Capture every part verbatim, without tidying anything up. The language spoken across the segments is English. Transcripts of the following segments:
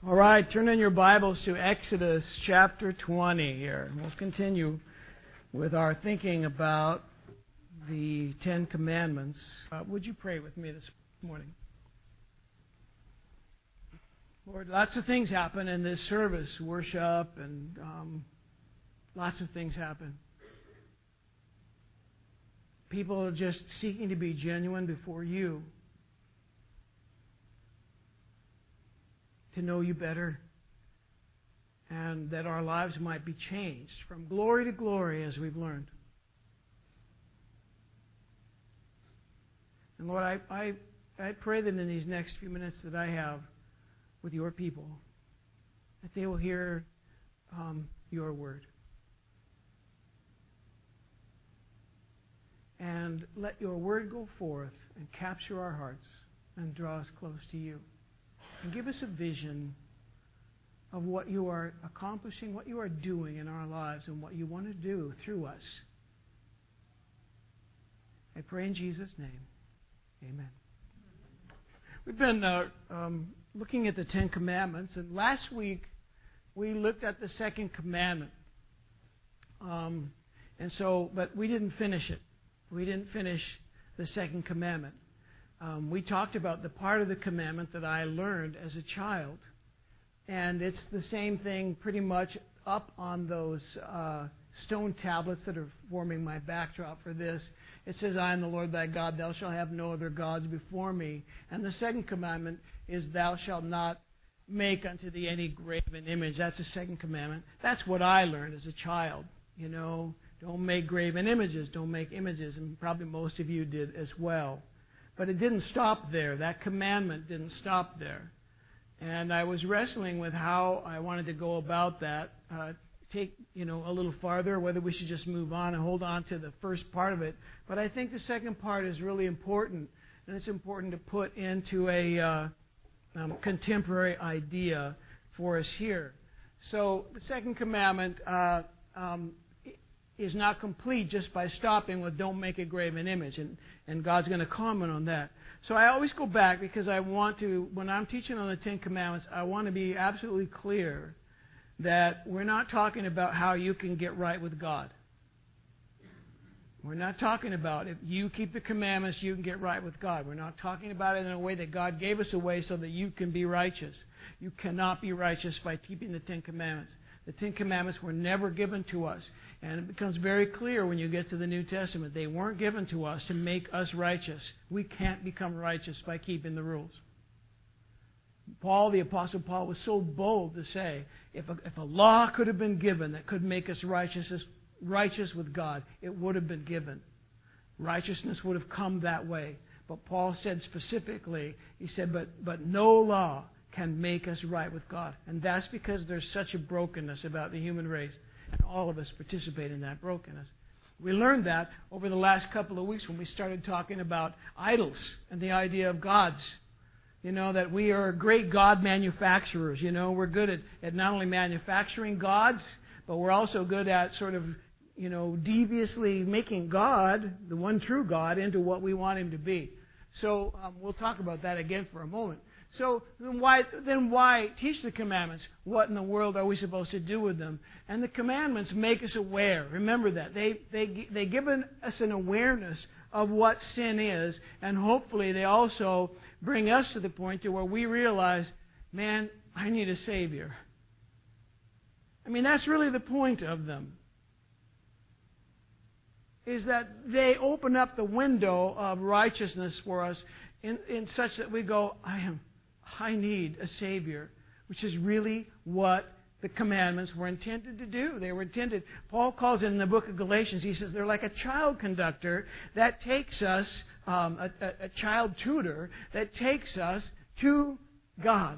All right, turn in your Bibles to Exodus chapter twenty here. We'll continue with our thinking about the Ten Commandments. Uh, would you pray with me this morning? Lord, lots of things happen in this service, worship, and um, lots of things happen. People are just seeking to be genuine before you, to know you better, and that our lives might be changed from glory to glory as we've learned. And Lord, I, I, I pray that in these next few minutes that I have with your people, that they will hear um, your word. And let your word go forth and capture our hearts and draw us close to you. And give us a vision of what you are accomplishing, what you are doing in our lives, and what you want to do through us. I pray in Jesus' name. Amen. We've been uh, um, looking at the Ten Commandments, and last week we looked at the second commandment. Um, and so, but we didn't finish it. We didn't finish the second commandment. Um, we talked about the part of the commandment that I learned as a child. And it's the same thing pretty much up on those uh, stone tablets that are forming my backdrop for this. It says, I am the Lord thy God, thou shalt have no other gods before me. And the second commandment is, thou shalt not make unto thee any graven image. That's the second commandment. That's what I learned as a child. You know, don't make graven images, don't make images. And probably most of you did as well. But it didn't stop there. That commandment didn't stop there. And I was wrestling with how I wanted to go about that, uh, take, you know, a little farther, whether we should just move on and hold on to the first part of it. But I think the second part is really important, and it's important to put into a uh, um, contemporary idea for us here. So the second commandment uh, um, is not complete just by stopping with don't make a graven image, and, and God's going to comment on that. So I always go back because I want to, when I'm teaching on the Ten Commandments, I want to be absolutely clear that we're not talking about how you can get right with God. We're not talking about if you keep the commandments, you can get right with God. We're not talking about it in a way that God gave us a way so that you can be righteous. You cannot be righteous by keeping the Ten Commandments. The Ten Commandments were never given to us. And it becomes very clear when you get to the New Testament. They weren't given to us to make us righteous. We can't become righteous by keeping the rules. Paul, the Apostle Paul, was so bold to say, if a, if a law could have been given that could make us righteous, righteous with God, it would have been given. Righteousness would have come that way. But Paul said specifically, he said, but, but no law can make us right with God. And that's because there's such a brokenness about the human race. And all of us participate in that brokenness. We learned that over the last couple of weeks when we started talking about idols and the idea of gods. You know, that we are great God manufacturers. You know, we're good at, at not only manufacturing gods, but we're also good at sort of, you know, deviously making God, the one true God, into what we want Him to be. So um, we'll talk about that again for a moment. So then why, then why teach the commandments? What in the world are we supposed to do with them? And the commandments make us aware. Remember that. They, they, they give us an awareness of what sin is, and hopefully they also bring us to the point to where we realize, man, I need a Savior. I mean, that's really the point of them, is that they open up the window of righteousness for us in, in such that we go, I am I need a Savior, which is really what the commandments were intended to do. They were intended, Paul calls it in the book of Galatians, he says they're like a child conductor that takes us, um, a, a, a child tutor that takes us to God,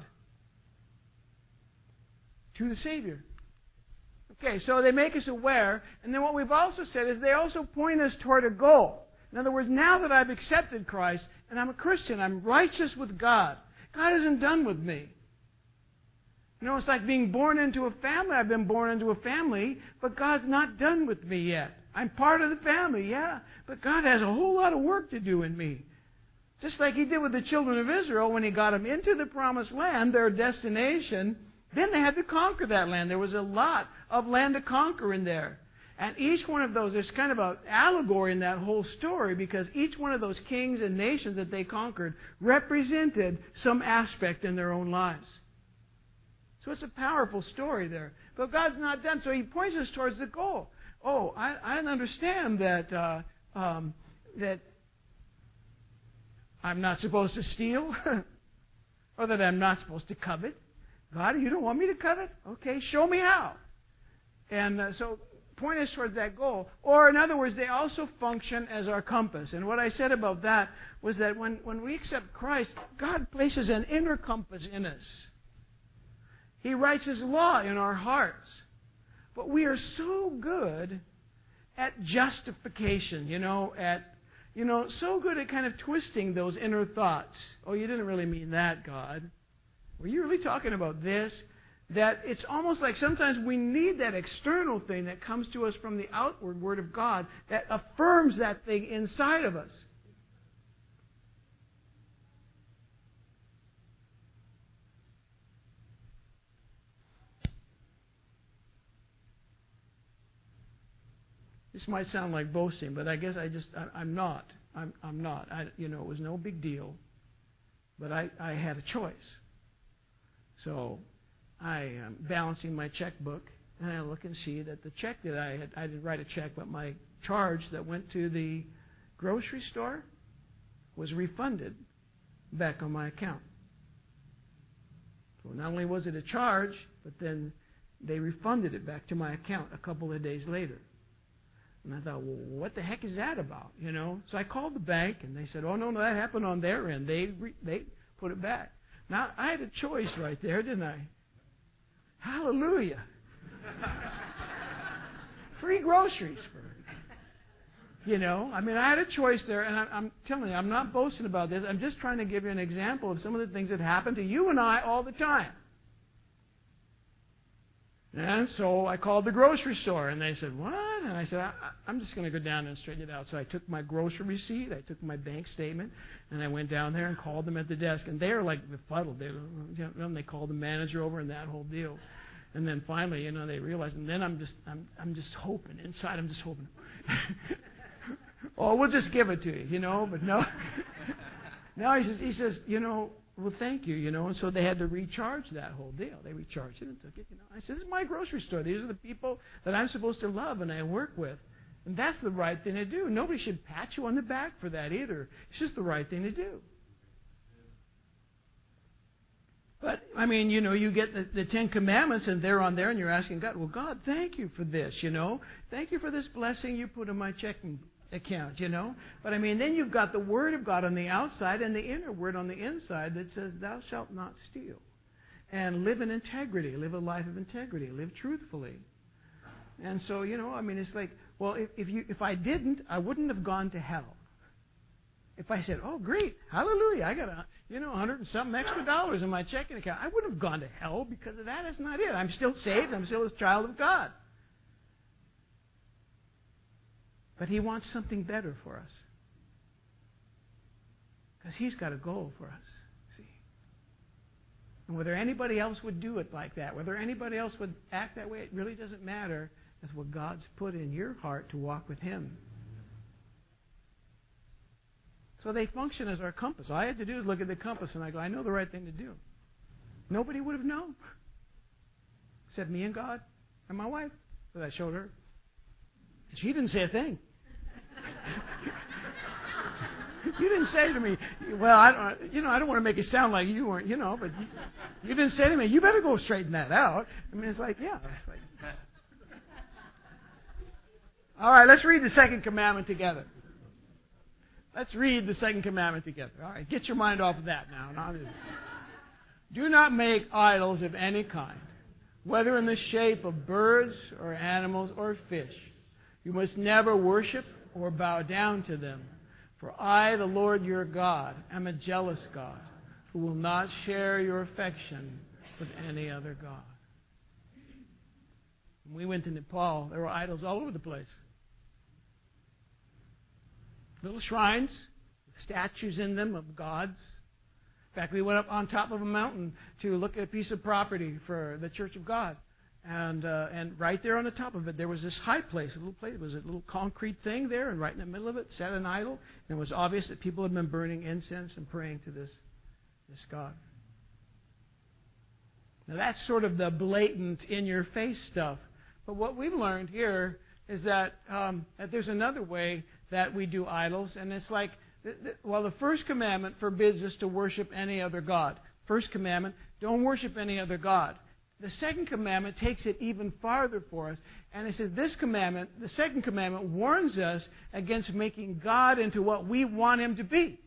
to the Savior. Okay, so they make us aware, and then what we've also said is they also point us toward a goal. In other words, now that I've accepted Christ and I'm a Christian, I'm righteous with God. God isn't done with me. You know, it's like being born into a family. I've been born into a family, but God's not done with me yet. I'm part of the family, yeah, but God has a whole lot of work to do in me. Just like He did with the children of Israel when He got them into the promised land, their destination, then they had to conquer that land. There was a lot of land to conquer in there. And each one of those, there's kind of an allegory in that whole story, because each one of those kings and nations that they conquered represented some aspect in their own lives. So it's a powerful story there. But God's not done, so He points us towards the goal. Oh, I, I understand that uh, um, that I'm not supposed to steal, or that I'm not supposed to covet. God, you don't want me to covet? Okay, show me how. And uh, so point us towards that goal. Or in other words, they also function as our compass. And what I said about that was that when, when we accept Christ, God places an inner compass in us. He writes His law in our hearts. But we are so good at justification, you know, at, you know, so good at kind of twisting those inner thoughts. Oh, you didn't really mean that, God. Were you really talking about this? That it's almost like sometimes we need that external thing that comes to us from the outward Word of God that affirms that thing inside of us. This might sound like boasting, but I guess I just, I, I'm not. I'm, I'm not. I, you know, it was no big deal, but I, I had a choice. So I am balancing my checkbook, and I look and see that the check that I had, I didn't write a check, but my charge that went to the grocery store was refunded back on my account. So not only was it a charge, but then they refunded it back to my account a couple of days later. And I thought, well, what the heck is that about? You know? So I called the bank, and they said, oh, no, no, that happened on their end. They re- they put it back. Now, I had a choice right there, didn't I? Hallelujah. Free groceries for, you know. I mean, I had a choice there, and I, I'm telling you, I'm not boasting about this. I'm just trying to give you an example of some of the things that happen to you and I all the time. And so I called the grocery store, and they said, what? And I said, I, I'm just going to go down and straighten it out. So I took my grocery receipt, I took my bank statement, and I went down there and called them at the desk. And they were like befuddled. They, you know, they called the manager over and that whole deal. And then finally, you know, they realized. And then I'm just, I'm, I'm just hoping inside. I'm just hoping. Oh, we'll just give it to you, you know. But no, no. He says, he says, you know. Well, thank you, you know, and so they had to recharge that whole deal. They recharged it and took it, you know. I said, this is my grocery store. These are the people that I'm supposed to love and I work with. And that's the right thing to do. Nobody should pat you on the back for that either. It's just the right thing to do. But, I mean, you know, you get the, the Ten Commandments and they're on there and you're asking God, well, God, thank you for this, you know. Thank you for this blessing you put in my checking account, you know. But I mean, then you've got the Word of God on the outside and the inner Word on the inside that says, thou shalt not steal. And live in integrity. Live a life of integrity. Live truthfully. And so, you know, I mean, it's like, well, if, if you if I didn't, I wouldn't have gone to hell. If I said, oh, great, hallelujah, I got a, you know, a hundred and something extra dollars in my checking account, I wouldn't have gone to hell because of that. That's not it. I'm still saved. I'm still a child of God. But He wants something better for us. Because He's got a goal for us, see. And whether anybody else would do it like that, whether anybody else would act that way, it really doesn't matter. That's what God's put in your heart to walk with Him. So they function as our compass. All I had to do is look at the compass and I go, I know the right thing to do. Nobody would have known. Except me and God and my wife. So I showed her. She didn't say a thing. You didn't say to me, well, I don't, you know, I don't want to make it sound like you weren't, you know, but you, you didn't say to me, you better go straighten that out. I mean, it's like, yeah. It's like, all right, let's read the second commandment together. Let's read the second commandment together. All right, get your mind off of that now. Now do not make idols of any kind, whether in the shape of birds or animals or fish. You must never worship or bow down to them. For I, the Lord your God, am a jealous God, who will not share your affection with any other God. When we went to Nepal, there were idols all over the place. Little shrines, statues in them of gods. In fact, we went up on top of a mountain to look at a piece of property for the Church of God. And uh, and right there on the top of it, there was this high place, a little place. It was a little concrete thing there, and right in the middle of it sat an idol. And it was obvious that people had been burning incense and praying to this, this god. Now that's sort of the blatant, in-your-face stuff. But what we've learned here is that, um, that there's another way that we do idols, and it's like, th- th- well, the first commandment forbids us to worship any other god. First commandment, don't worship any other god. The second commandment takes it even farther for us, and it says this commandment, the second commandment, warns us against making God into what we want Him to be.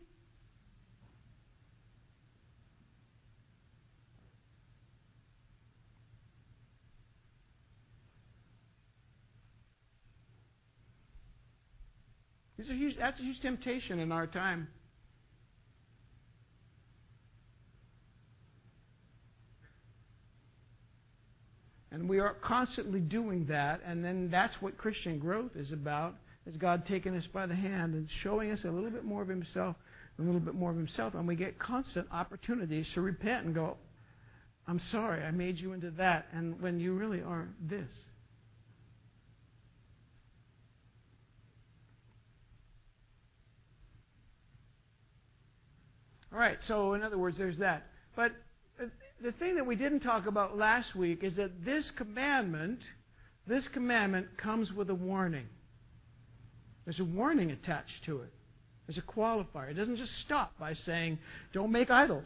These are huge, that's a huge temptation in our time. And we are constantly doing that, and then that's what Christian growth is about, is God taking us by the hand and showing us a little bit more of Himself, a little bit more of Himself, and we get constant opportunities to repent and go, I'm sorry, I made you into that, and when you really are this. All right, so in other words, there's that. But the thing that we didn't talk about last week is that this commandment, this commandment comes with a warning. There's a warning attached to it. There's a qualifier. It doesn't just stop by saying, don't make idols.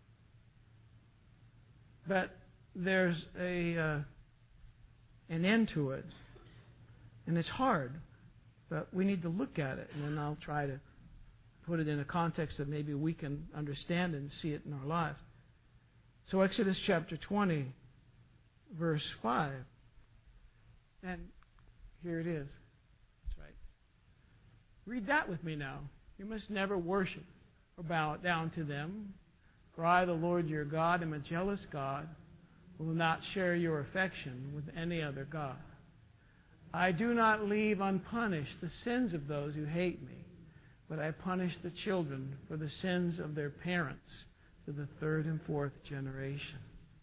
But there's a uh, an end to it. And it's hard. But we need to look at it. And then I'll try to put it in a context that maybe we can understand and see it in our lives. So Exodus chapter twenty, verse five. And here it is. That's right. Read that with me now. You must never worship or bow down to them. For I, the Lord your God, am a jealous God, who will not share your affection with any other God. I do not leave unpunished the sins of those who hate me, but I punish the children for the sins of their parents to the third and fourth generation.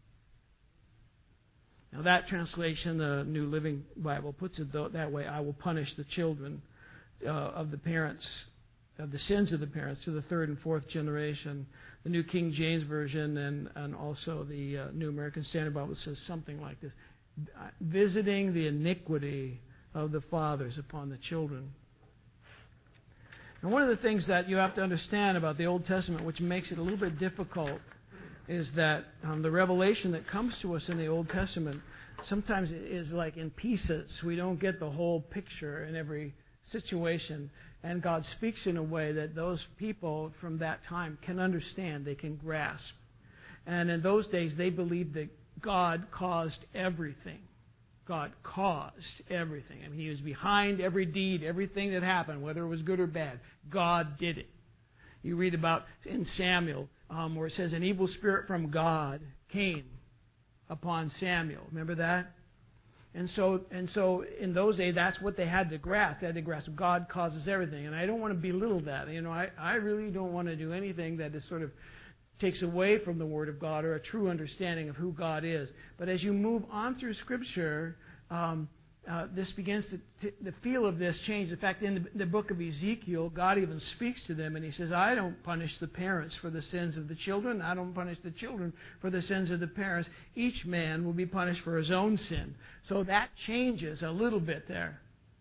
Now that translation, the New Living Bible, puts it that way: I will punish the children uh, of the parents, of the sins of the parents to the third and fourth generation. The New King James Version and, and also the uh, New American Standard Bible says something like this: visiting the iniquity of the fathers upon the children. And one of the things that you have to understand about the Old Testament, which makes it a little bit difficult, is that um, the revelation that comes to us in the Old Testament sometimes is like in pieces. We don't get the whole picture in every situation. And God speaks in a way that those people from that time can understand, they can grasp. And in those days, they believed that God caused everything. God caused everything. I mean, He was behind every deed, everything that happened, whether it was good or bad. God did it. You read about in Samuel, um, where it says an evil spirit from God came upon Samuel. Remember that? And so, and so in those days, that's what they had to grasp. They had to grasp God causes everything. And I don't want to belittle that. You know, I, I really don't want to do anything that is sort of takes away from the Word of God or a true understanding of who God is. But as you move on through Scripture, um, uh, this begins to, to, the feel of this change. In fact, in the, the book of Ezekiel, God even speaks to them, and He says, I don't punish the parents for the sins of the children. I don't punish the children for the sins of the parents. Each man will be punished for his own sin. So that changes a little bit there.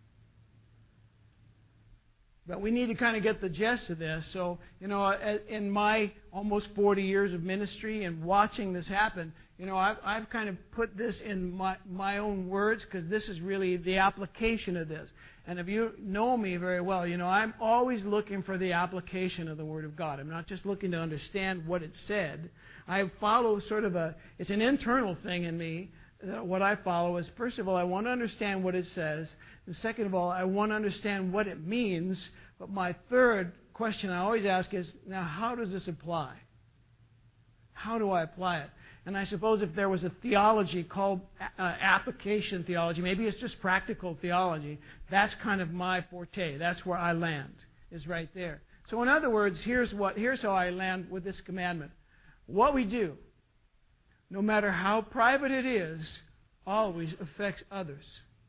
But we need to kind of get the gist of this. So, you know, in my almost forty years of ministry and watching this happen, you know, I've, I've kind of put this in my, my own words because this is really the application of this. And if you know me very well, you know, I'm always looking for the application of the Word of God. I'm not just looking to understand what it said. I follow sort of a, it's an internal thing in me. Uh, what I follow is, first of all, I want to understand what it says. And second of all, I want to understand what it means. But my third question I always ask is, now, how does this apply? How do I apply it? And I suppose if there was a theology called uh, application theology, maybe it's just practical theology, that's kind of my forte. That's where I land, is right there. So in other words, here's what here's how I land with this commandment. What we do, no matter how private it is, always affects others.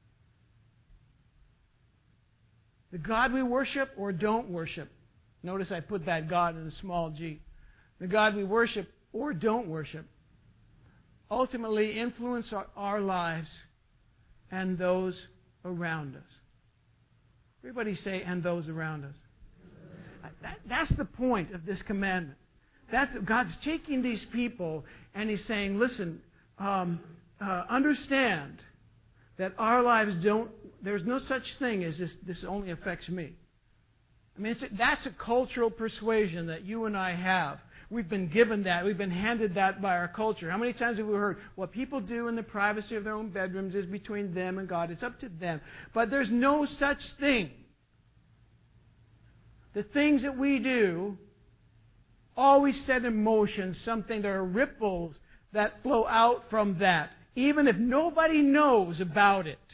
The God we worship or don't worship. Notice I put that God in a small g. The God we worship or don't worship ultimately influence our, our lives and those around us. Everybody say, and those around us. That, that's the point of this commandment. That's, God's taking these people and He's saying, listen, um, uh, understand that our lives don't, there's no such thing as this, this only affects me. I mean, it's a, that's a cultural persuasion that you and I have. We've been given that. We've been handed that by our culture. How many times have we heard what people do in the privacy of their own bedrooms is between them and God? It's up to them. But there's no such thing. The things that we do always set in motion something. There are ripples that flow out from that, even if nobody knows about it.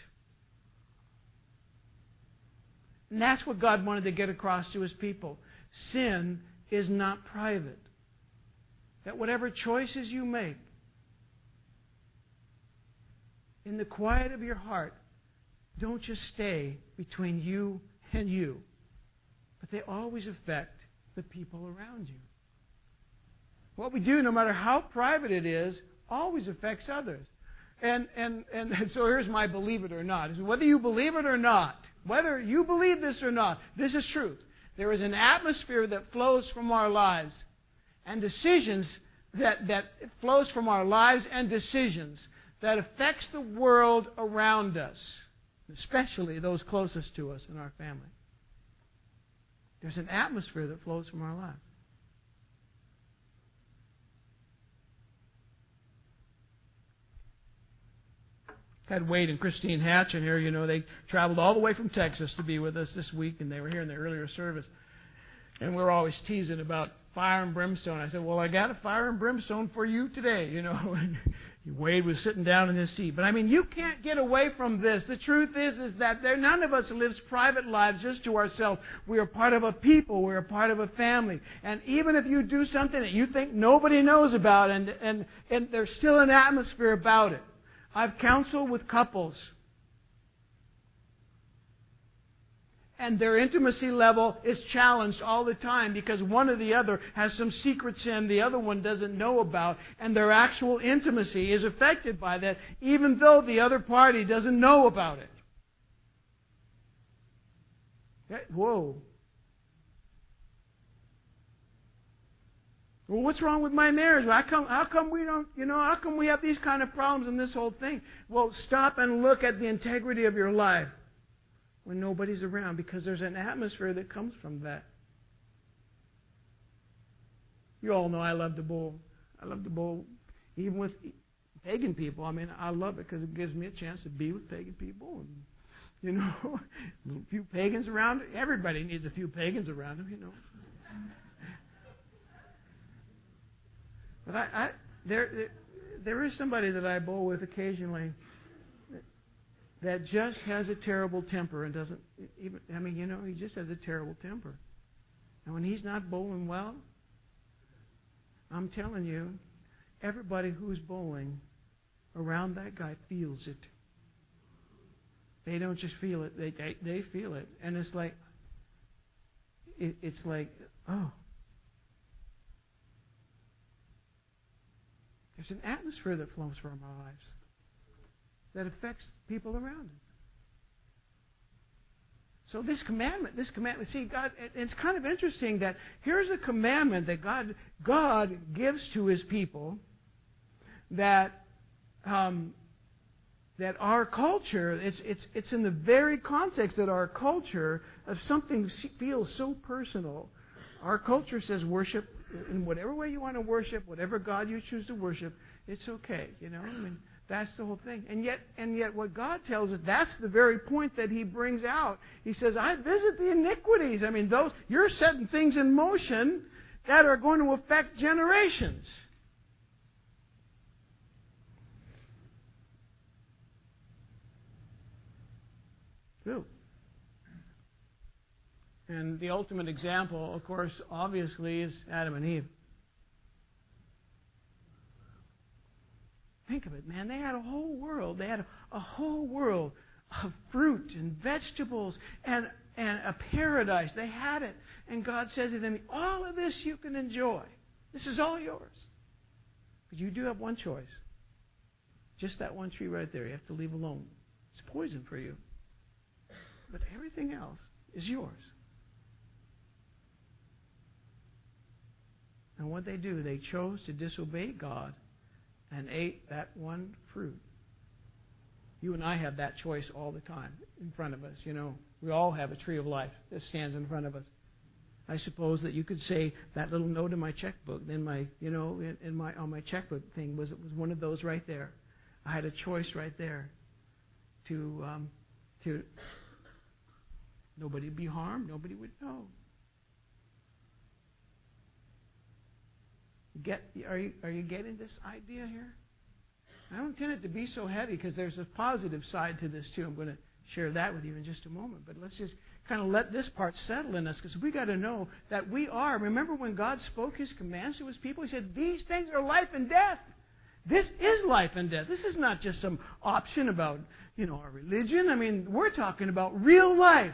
And that's what God wanted to get across to His people. Sin is not private. That whatever choices you make, in the quiet of your heart, don't just stay between you and you, but they always affect the people around you. What we do, no matter how private it is, always affects others. And, and, and so here's my believe it or not. Whether you believe it or not, whether you believe this or not, this is truth. There is an atmosphere that flows from our lives and decisions that, that flows from our lives and decisions that affects the world around us, especially those closest to us in our family. There's an atmosphere that flows from our lives. Had Wade and Christine Hatch in here. You know, they traveled all the way from Texas to be with us this week, and they were here in the earlier service. And we're always teasing about fire and brimstone. I said, well, I got a fire and brimstone for you today, you know. And Wade was sitting down in his seat. But, I mean, you can't get away from this. The truth is, is that there, none of us lives private lives just to ourselves. We are part of a people. We're a part of a family. And even if you do something that you think nobody knows about, and, and, and there's still an atmosphere about it. I've counseled with couples, and their intimacy level is challenged all the time because one or the other has some secret sin the other one doesn't know about, and their actual intimacy is affected by that, even though the other party doesn't know about it. Whoa. Well, what's wrong with my marriage? How come, how come we don't, you know, how come we have these kind of problems in this whole thing? Well, stop and look at the integrity of your life when nobody's around, because there's an atmosphere that comes from that. You all know I love to bowl. I love to bowl even with pagan people. I mean, I love it because it gives me a chance to be with pagan people. And, you know, a few pagans around. Everybody needs a few pagans around them, you know. But I, I there, there, there is somebody that I bowl with occasionally that just has a terrible temper and doesn't even, I mean, you know, he just has a terrible temper. And when he's not bowling well, I'm telling you, everybody who's bowling around that guy feels it. They don't just feel it, they, they, they feel it. And it's like, it, it's like, oh. There's an atmosphere that flows from our lives that affects people around us. So this commandment, this commandment, see, God, it's kind of interesting that here's a commandment that God, God gives to His people that um, that our culture, it's it's it's in the very context that our culture of something feels so personal. Our culture says worship in whatever way you want to worship, whatever God you choose to worship, it's okay. You know, I mean, that's the whole thing. And yet, and yet, what God tells us, that's the very point that He brings out. He says, "I visit the iniquities." I mean, those you're setting things in motion that are going to affect generations. True. And the ultimate example, of course, obviously, is Adam and Eve. Think of it, man. They had a whole world. They had a, a whole world of fruit and vegetables and, and a paradise. They had it. And God says to them, all of this you can enjoy. This is all yours. But you do have one choice. Just that one tree right there. You have to leave alone. It's poison for you. But everything else is yours. And what they do, they chose to disobey God and ate that one fruit. You and I have that choice all the time in front of us. You know, we all have a tree of life that stands in front of us. I suppose that you could say that little note in my checkbook, in my, you know, in, in my on my checkbook thing was it was one of those right there. I had a choice right there to um, to nobody would be harmed, nobody would know. Get are you are you getting this idea here? I don't intend it to be so heavy because there's a positive side to this too. I'm going to share that with you in just a moment. But let's just kind of let this part settle in us because we got to know that we are. Remember when God spoke His commands to His people? He said, these things are life and death. This is life and death. This is not just some option about, you know, our religion. I mean, we're talking about real life.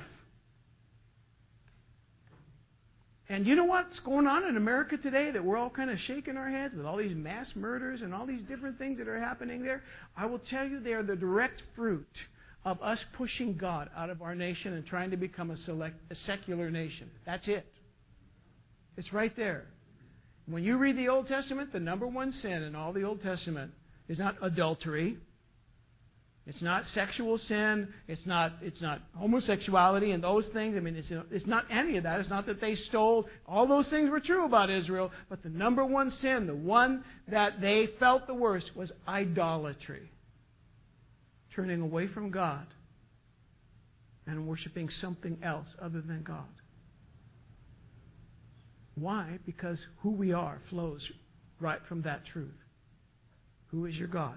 And you know what's going on in America today that we're all kind of shaking our heads with all these mass murders and all these different things that are happening there? I will tell you they are the direct fruit of us pushing God out of our nation and trying to become a, select, a secular nation. That's it. It's right there. When you read the Old Testament, the number one sin in all the Old Testament is not adultery. It's not sexual sin. It's not it's not homosexuality and those things. I mean, it's, it's not any of that. It's not that they stole. All those things were true about Israel. But the number one sin, the one that they felt the worst, was idolatry. Turning away from God and worshiping something else other than God. Why? Because who we are flows right from that truth. Who is your God?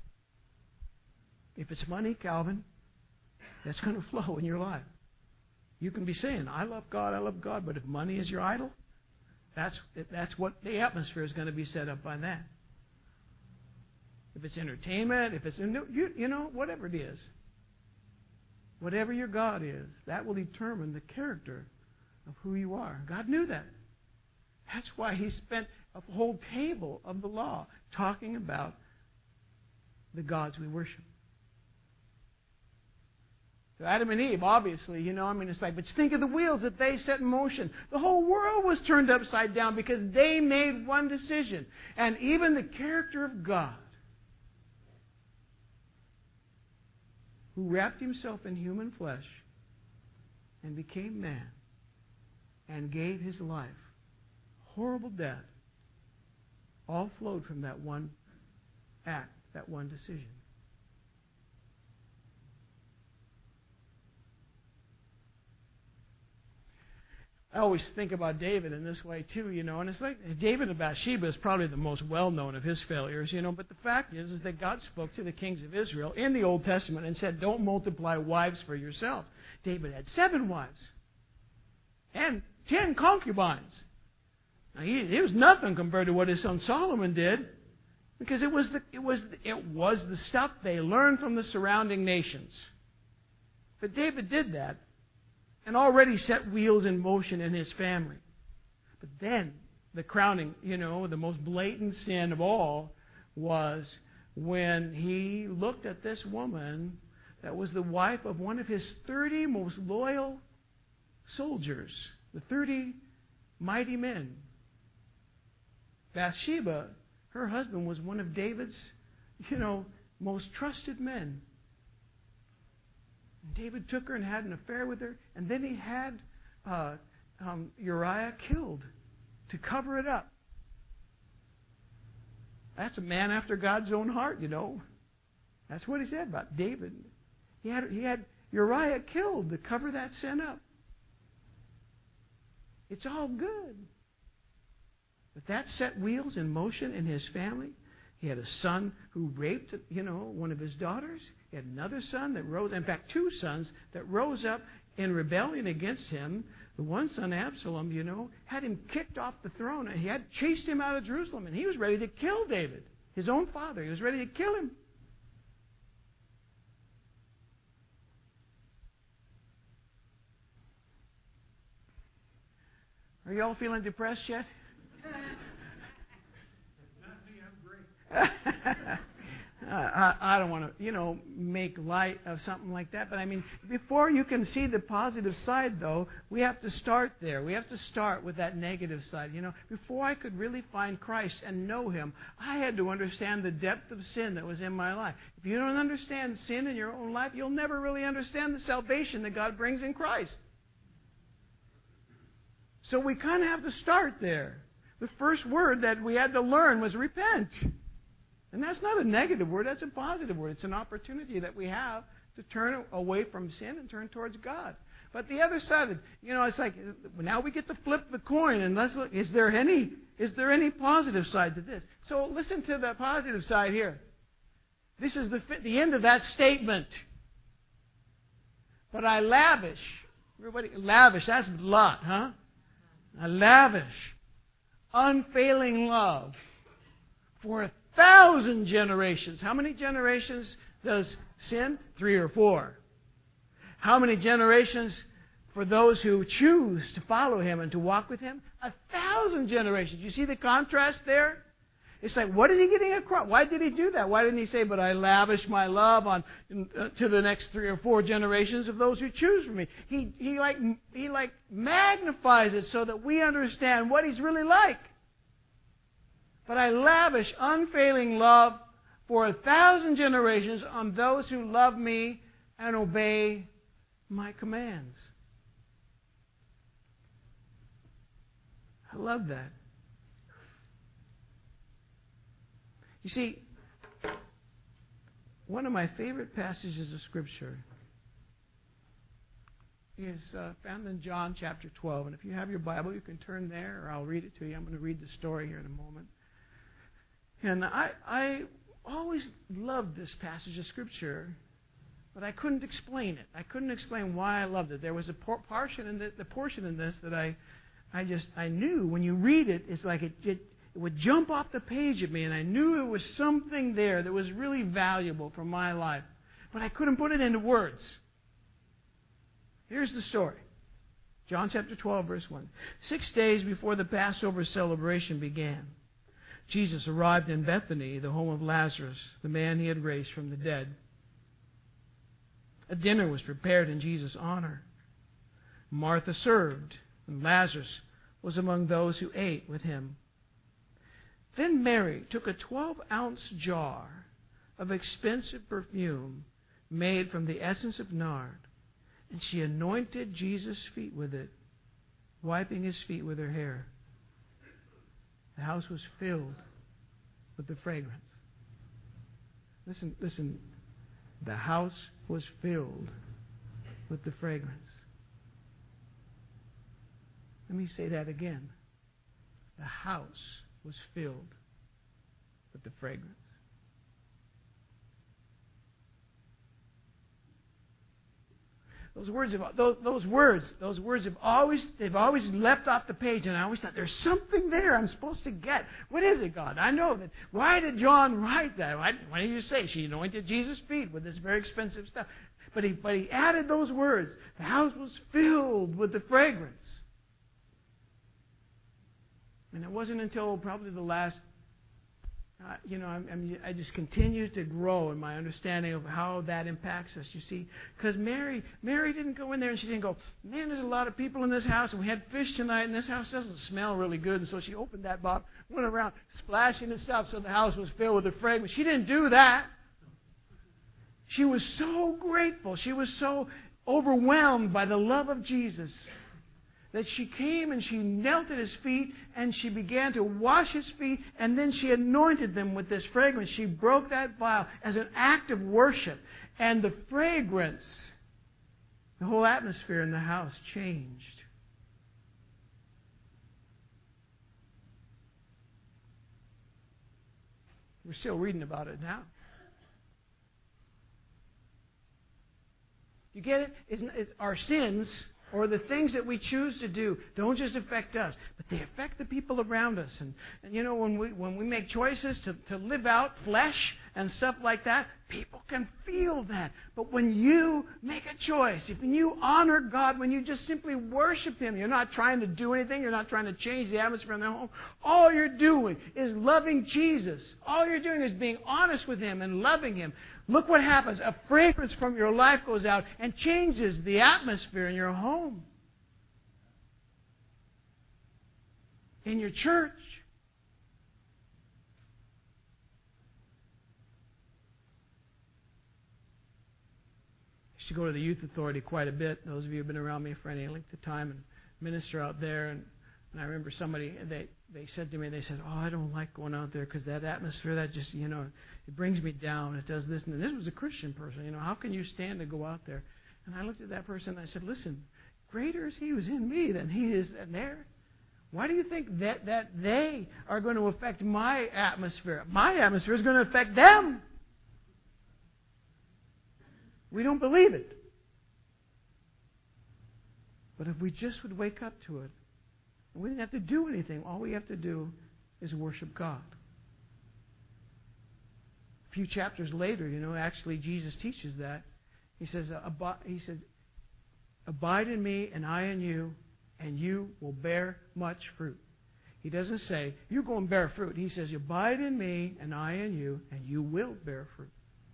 If it's money, Calvin, that's going to flow in your life. You can be saying, I love God, I love God, but if money is your idol, that's that's what the atmosphere is going to be set up by that. If it's entertainment, if it's, you, you know, whatever it is, whatever your God is, that will determine the character of who you are. God knew that. That's why He spent a whole table of the law talking about the gods we worship. So Adam and Eve, obviously, you know, I mean, it's like, but think of the wheels that they set in motion. The whole world was turned upside down because they made one decision. And even the character of God, who wrapped Himself in human flesh and became man and gave His life, horrible death, all flowed from that one act, that one decision. I always think about David in this way too, you know, and it's like David of Bathsheba is probably the most well-known of his failures, you know, but the fact is, is that God spoke to the kings of Israel in the Old Testament and said, don't multiply wives for yourself. David had seven wives and ten concubines. Now, he, it was nothing compared to what his son Solomon did, because it was the, it was it was the stuff they learned from the surrounding nations. But David did that and already set wheels in motion in his family. But then the crowning, you know, the most blatant sin of all was when he looked at this woman that was the wife of one of his thirty most loyal soldiers, the thirty mighty men. Bathsheba, her husband was one of David's, you know, most trusted men. And David took her and had an affair with her, and then he had uh, um, Uriah killed to cover it up. That's a man after God's own heart, you know. That's what he said about David. He had he had Uriah killed to cover that sin up. It's all good. But that set wheels in motion in his family. He had a son who raped, you know, one of his daughters. He had another son that rose, in fact, two sons that rose up in rebellion against him. the one son, Absalom, you know, had him kicked off the throne. And he had chased him out of Jerusalem. And he was ready to kill David, his own father. He was ready to kill him. Are you all feeling depressed yet? Not me, I'm great. I, I don't want to, you know, make light of something like that. But I mean, before you can see the positive side, though, we have to start there. We have to start with that negative side. You know, before I could really find Christ and know Him, I had to understand the depth of sin that was in my life. If you don't understand sin in your own life, you'll never really understand the salvation that God brings in Christ. So we kind of have to start there. The first word that we had to learn was repent. And that's not a negative word, that's a positive word. It's an opportunity that we have to turn away from sin and turn towards God. But the other side of it, you know, it's like, now we get to flip the coin and let's look, is there any, is there any positive side to this? So listen to the positive side here. This is the, the end of that statement. But I lavish, everybody, lavish, that's a lot, huh? I lavish, unfailing love for a thousand generations. How many generations does sin? Three or four. How many generations for those who choose to follow Him and to walk with Him? A thousand generations. You see the contrast there? It's like, what is He getting across? Why did He do that? Why didn't He say, but I lavish my love on uh, to the next three or four generations of those who choose for me? He, he, like, he like magnifies it so that we understand what He's really like. But I lavish unfailing love for a thousand generations on those who love me and obey my commands. I love that. You see, one of my favorite passages of Scripture is uh, found in John chapter twelve. And if you have your Bible, you can turn there, or I'll read it to you. I'm going to read the story here in a moment. And I, I always loved this passage of Scripture, but I couldn't explain it. I couldn't explain why I loved it. There was a por- portion in the, the portion in this that I, I just I knew when you read it, it's like it, it it would jump off the page at me, and I knew it was something there that was really valuable for my life, but I couldn't put it into words. Here's the story. John chapter twelve, verse one. Six days before the Passover celebration began, Jesus arrived in Bethany, the home of Lazarus, the man He had raised from the dead. A dinner was prepared in Jesus' honor. Martha served, and Lazarus was among those who ate with him. Then Mary took a twelve-ounce jar of expensive perfume made from the essence of nard, and she anointed Jesus' feet with it, wiping His feet with her hair. The house was filled with the fragrance. Listen, listen. The house was filled with the fragrance. Let me say that again. The house was filled with the fragrance. Those words have those, those words those words have always they've always left off the page, and I always thought there's something there I'm supposed to get. What is it, God? I know that. Why did John write that? Why, why did you say she anointed Jesus' feet with this very expensive stuff? But he but he added those words. The house was filled with the fragrance. And it wasn't until probably the last, uh, you know, I'm, I'm, I just continue to grow in my understanding of how that impacts us, you see. Because Mary, Mary didn't go in there and she didn't go, man, there's a lot of people in this house, and we had fish tonight, and this house doesn't smell really good. And so she opened that bottle, went around splashing the stuff so the house was filled with the fragrance. She didn't do that. She was so grateful. She was so overwhelmed by the love of Jesus that she came and she knelt at His feet and she began to wash His feet, and then she anointed them with this fragrance. She broke that vial as an act of worship. And the fragrance, the whole atmosphere in the house changed. We're still reading about it now. You get it? It's, it's our sins or the things that we choose to do don't just affect us, but they affect the people around us. And, and you know, when we when we make choices to, to live out flesh and stuff like that, people can feel that. But when you make a choice, if you honor God, when you just simply worship Him, you're not trying to do anything, you're not trying to change the atmosphere in their home. All you're doing is loving Jesus. All you're doing is being honest with Him and loving Him. Look what happens. A fragrance from your life goes out and changes the atmosphere in your home, in your church. I used to go to the youth authority quite a bit. Those of you who have been around me for any length of time and minister out there. And, and I remember somebody, they, they said to me, they said, oh, I don't like going out there because that atmosphere, that just, you know, it brings me down. It does this. And this was a Christian person. You know, how can you stand to go out there? And I looked at that person and I said, listen, greater is He who's in me than he is in there. Why do you think that, that they are going to affect my atmosphere? My atmosphere is going to affect them. We don't believe it. But if we just would wake up to it, we didn't have to do anything. All we have to do is worship God. A few chapters later, you know, actually Jesus teaches that. He says, Ab- he said, abide in me and I in you, and you will bear much fruit. He doesn't say, you go and bear fruit. He says, abide in me and I in you, and you will bear fruit.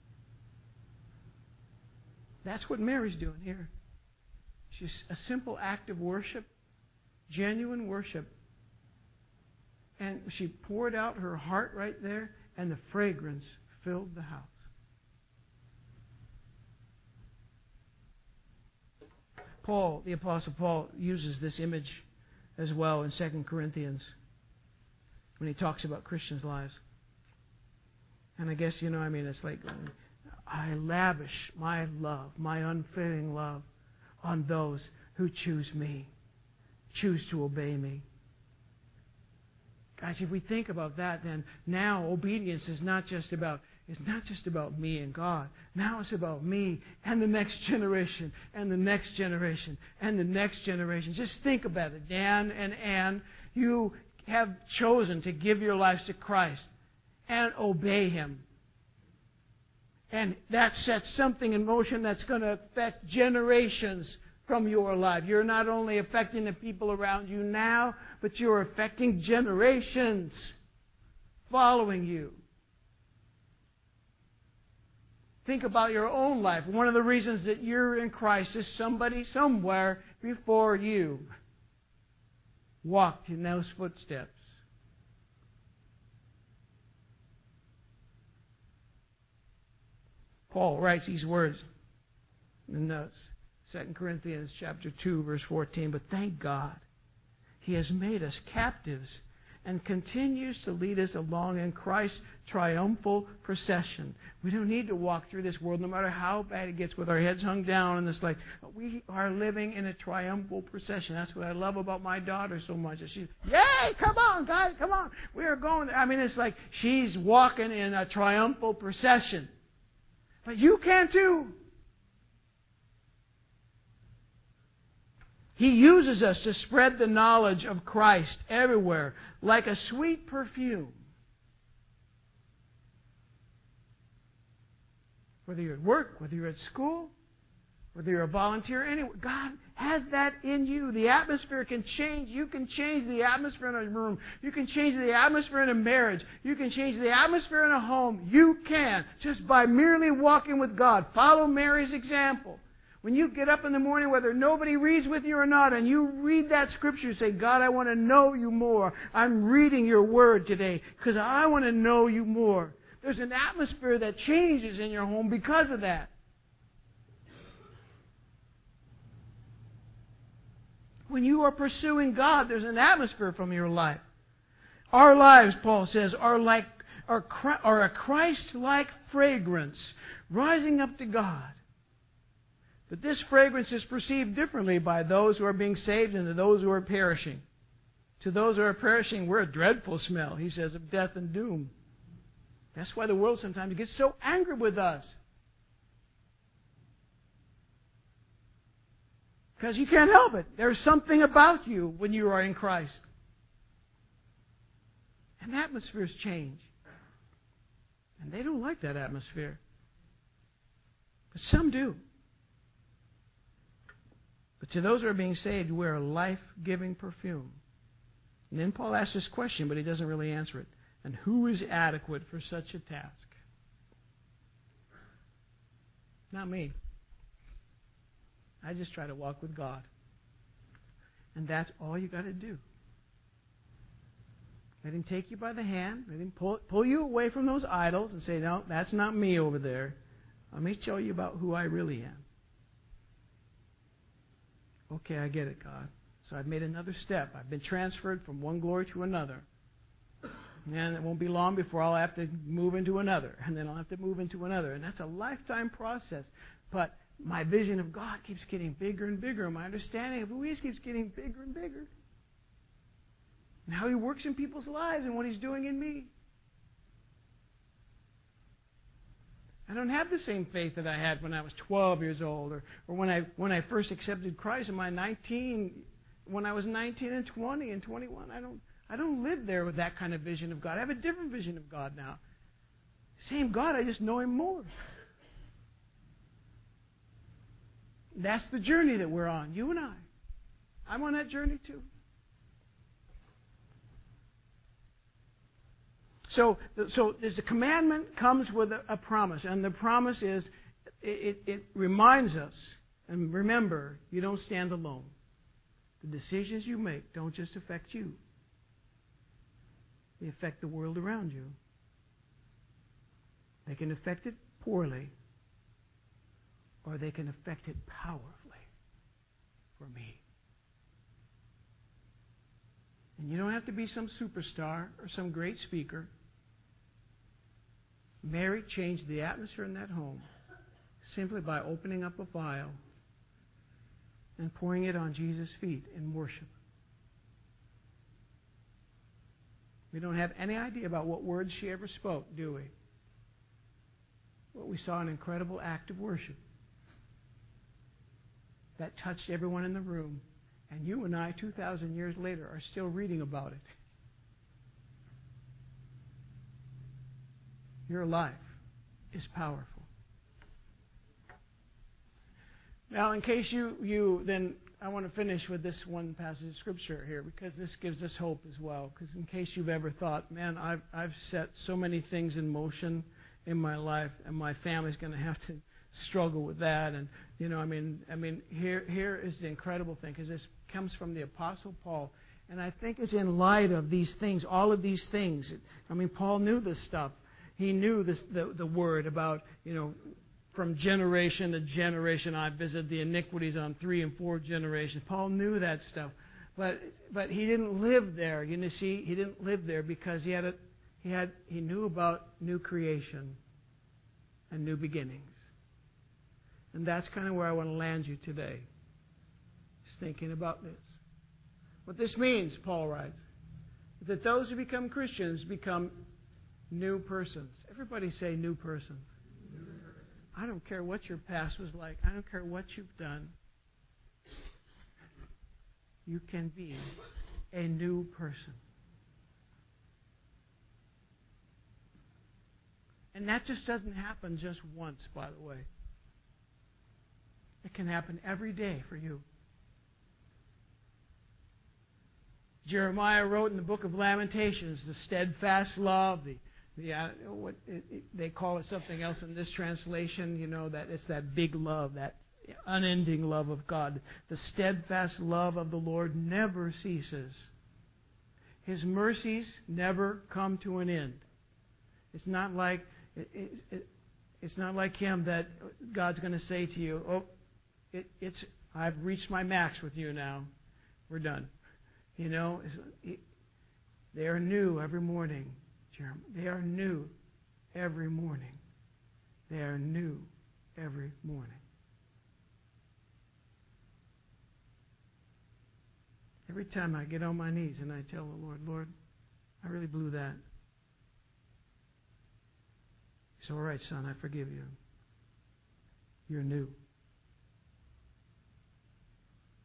That's what Mary's doing here. She's a simple act of worship, genuine worship. And she poured out her heart right there, and the fragrance filled the house. Paul, the Apostle Paul, uses this image as well in Second Corinthians when he talks about Christians' lives. And I guess, you know, I mean, it's like, I lavish my love, my unfailing love, on those who choose me, choose to obey me. Guys, if we think about that, then now obedience is not just about it's not just about me and God. Now it's about me and the next generation and the next generation and the next generation. Just think about it. Dan and Ann, you have chosen to give your lives to Christ and obey Him. And that sets something in motion that's going to affect generations from your life. You're not only affecting the people around you now, but you're affecting generations following you. Think about your own life. One of the reasons that you're in Christ is somebody somewhere before you walked in those footsteps. Paul writes these words in Second Corinthians chapter two, verse fourteen. But thank God, He has made us captives and continues to lead us along in Christ's triumphal procession. We don't need to walk through this world, no matter how bad it gets, with our heads hung down and it's like, we are living in a triumphal procession. That's what I love about my daughter so much. She's, yay, come on, guys, come on. We are going there. I mean, it's like she's walking in a triumphal procession. But you can too. He uses us to spread the knowledge of Christ everywhere, like a sweet perfume. Whether you're at work, whether you're at school, whether you're a volunteer, anywhere, God has that in you. The atmosphere can change. You can change the atmosphere in a room. You can change the atmosphere in a marriage. You can change the atmosphere in a home. You can, just by merely walking with God. Follow Mary's example. When you get up in the morning, whether nobody reads with you or not, and you read that scripture, say, God, I want to know you more. I'm reading your word today because I want to know you more. There's an atmosphere that changes in your home because of that. When you are pursuing God, there's an atmosphere from your life. Our lives, Paul says, are like are, are a Christ-like fragrance rising up to God. But this fragrance is perceived differently by those who are being saved and to those who are perishing. To those who are perishing, we're a dreadful smell, he says, of death and doom. That's why the world sometimes gets so angry with us. Because you can't help it. There's something about you when you are in Christ. And atmospheres change. And they don't like that atmosphere. But some do. But to those who are being saved, you wear a life-giving perfume. And then Paul asks this question, but he doesn't really answer it. And who is adequate for such a task? Not me. I just try to walk with God. And that's all you got to do. Let Him take you by the hand. Let Him pull, pull you away from those idols and say, no, that's not me over there. Let me show you about who I really am. Okay, I get it, God. So I've made another step. I've been transferred from one glory to another. And it won't be long before I'll have to move into another. And then I'll have to move into another. And that's a lifetime process. But my vision of God keeps getting bigger and bigger. My understanding of who He is keeps getting bigger and bigger. And how He works in people's lives and what He's doing in me. I don't have the same faith that I had when I was twelve years old, or, or when I when I first accepted Christ in my nineteen, when I was nineteen and twenty and twenty-one. I don't I don't live there with that kind of vision of God. I have a different vision of God now. Same God, I just know Him more. That's the journey that we're on, you and I. I'm on that journey too. So, so there's a commandment comes with a, a promise, and the promise is it, it, it reminds us, and remember, you don't stand alone. The decisions you make don't just affect you; they affect the world around you. They can affect it poorly, or they can affect it powerfully. For me, and you don't have to be some superstar or some great speaker. Mary changed the atmosphere in that home simply by opening up a vial and pouring it on Jesus' feet in worship. We don't have any idea about what words she ever spoke, do we? But we saw an incredible act of worship that touched everyone in the room. And you and I, two thousand years later, are still reading about it. Your life is powerful. Now, in case you, you then, I want to finish with this one passage of Scripture here, because this gives us hope as well. Because in case you've ever thought, man, I've, I've set so many things in motion in my life, and my family's going to have to struggle with that. And, you know, I mean, I mean, here, here is the incredible thing, because this comes from the Apostle Paul. And I think it's in light of these things, all of these things. I mean, Paul knew this stuff. He knew this, the, the word about, you know, from generation to generation I visited the iniquities on three and four generations. Paul knew that stuff. But but he didn't live there. You know, see, he didn't live there because he had a, he had he knew about new creation and new beginnings. And that's kind of where I want to land you today. Just thinking about this. What this means, Paul writes, that those who become Christians become new persons. Everybody say new persons. New person. I don't care what your past was like. I don't care what you've done. You can be a new person. And that just doesn't happen just once, by the way. It can happen every day for you. Jeremiah wrote in the book of Lamentations, the steadfast love, the The, uh, what it, it, they call it something else in this translation, you know, that it's that big love, that unending love of God. The steadfast love of the Lord never ceases. His mercies never come to an end. It's not like it, it, it, it's not like Him that God's going to say to you, "Oh, it, it's I've reached my max with you now. We're done." You know, it, they are new every morning. They are new every morning. They are new every morning. Every time I get on my knees and I tell the Lord, Lord, I really blew that. It's all right, son, I forgive you. You're new.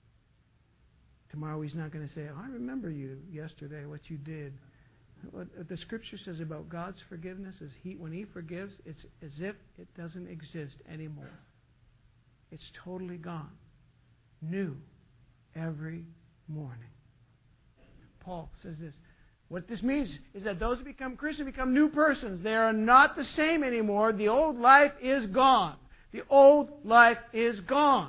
Tomorrow He's not going to say, oh, I remember you yesterday, what you did. What the Scripture says about God's forgiveness is he, when He forgives, it's as if it doesn't exist anymore. It's totally gone. New every morning. Paul says this. What this means is that those who become Christians become new persons. They are not the same anymore. The old life is gone. The old life is gone.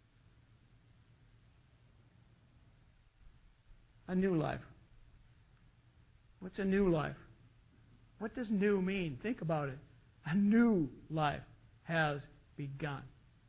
A new life. What's a new life? What does new mean? Think about it. A new life has begun.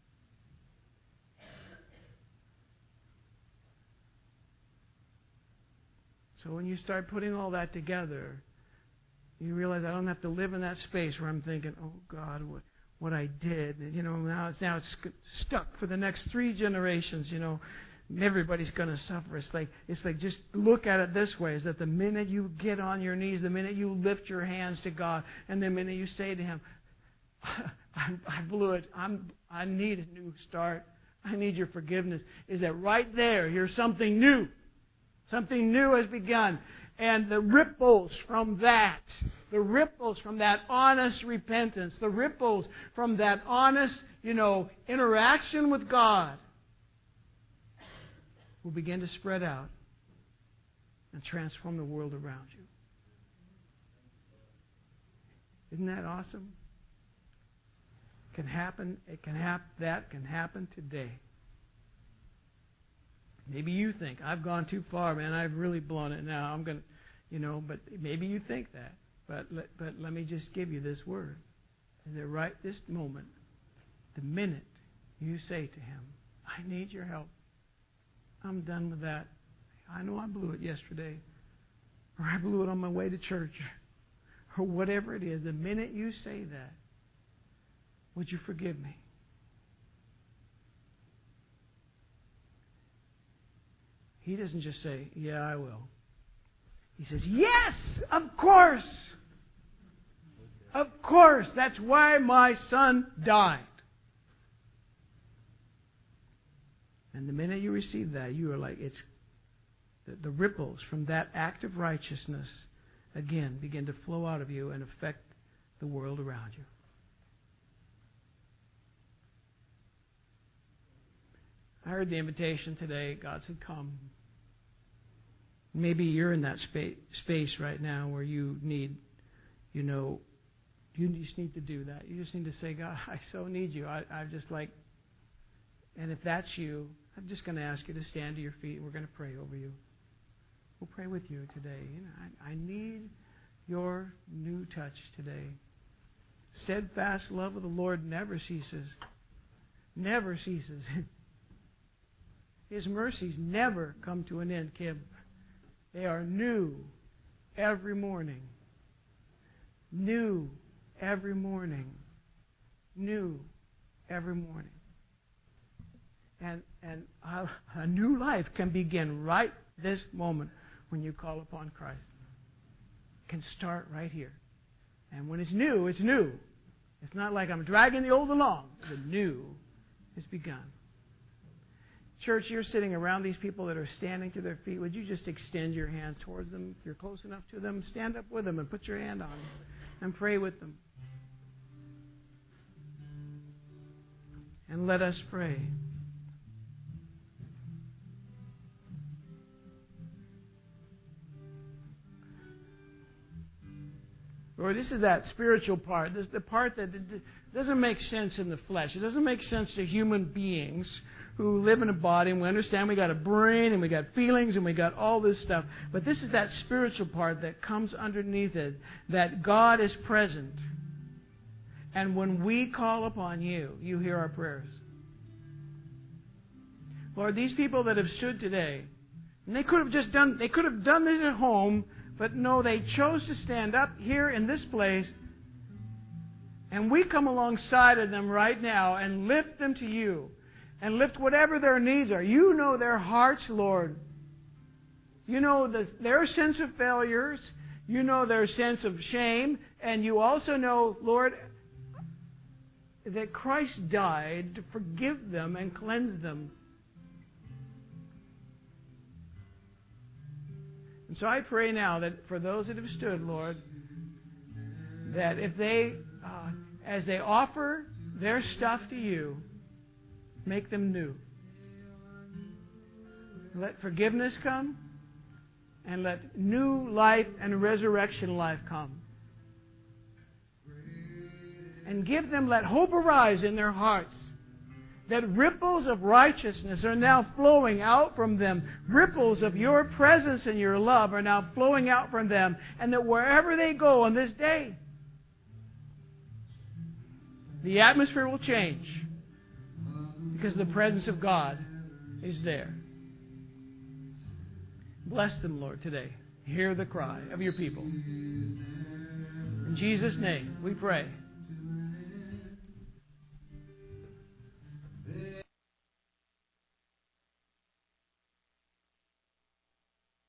So when you start putting all that together, you realize I don't have to live in that space where I'm thinking, oh God, what, what I did. You know, now it's now it's stuck for the next three generations, you know. Everybody's going to suffer. It's like it's like just look at it this way: is that the minute you get on your knees, the minute you lift your hands to God, and the minute you say to Him, I, I blew it. I'm I need a new start. I need your forgiveness. Is that right there? You're something new. Something new has begun. And the ripples from that, the ripples from that honest repentance, the ripples from that honest, you know, interaction with God will begin to spread out and transform the world around you. Isn't that awesome? It can happen. It can happen. That can happen today. Maybe you think, I've gone too far, man. I've really blown it now. I'm going to, you know, but maybe you think that. But let, but let me just give you this word. And that right this moment, the minute you say to Him, I need your help. I'm done with that. I know I blew it yesterday. Or I blew it on my way to church. Or whatever it is. The minute you say that, would you forgive me? He doesn't just say, yeah, I will. He says, yes, of course. Of course. That's why my son died. And the minute you receive that, you are like, it's the, the ripples from that act of righteousness, again, begin to flow out of you and affect the world around you. I heard the invitation today. God said, come. Maybe you're in that space, space right now where you need, you know, you just need to do that. You just need to say, God, I so need you. I, I just like, and if that's you, I'm just going to ask you to stand to your feet and we're going to pray over you. We'll pray with you today. You know, I, I need your new touch today. Steadfast love of the Lord never ceases. Never ceases. His mercies never come to an end, Kim. They are new every morning. New every morning. New every morning. And and a, a new life can begin right this moment when you call upon Christ. It can start right here. And when it's new, it's new. It's not like I'm dragging the old along. The new has begun. Church, you're sitting around these people that are standing to their feet. Would you just extend your hand towards them? If you're close enough to them, stand up with them and put your hand on them and pray with them. And let us pray. Lord, this is that spiritual part. This is the part that doesn't make sense in the flesh. It doesn't make sense to human beings who live in a body, and we understand we got a brain and we got feelings and we got all this stuff. But this is that spiritual part that comes underneath it, that God is present. And when we call upon you, you hear our prayers. Lord, these people that have stood today, and they could have just done, they could have done this at home, but no, they chose to stand up here in this place. And we come alongside of them right now and lift them to you. And lift whatever their needs are. You know their hearts, Lord. You know the, their sense of failures. You know their sense of shame. And you also know, Lord, that Christ died to forgive them and cleanse them. And so I pray now that for those that have stood, Lord, that if they, uh, as they offer their stuff to you, make them new. Let forgiveness come, and let new life and resurrection life come. And give them, let hope arise in their hearts, that ripples of righteousness are now flowing out from them. Ripples of your presence and your love are now flowing out from them. And that wherever they go on this day, the atmosphere will change because the presence of God is there. Bless them, Lord, today. Hear the cry of your people. In Jesus' name we pray.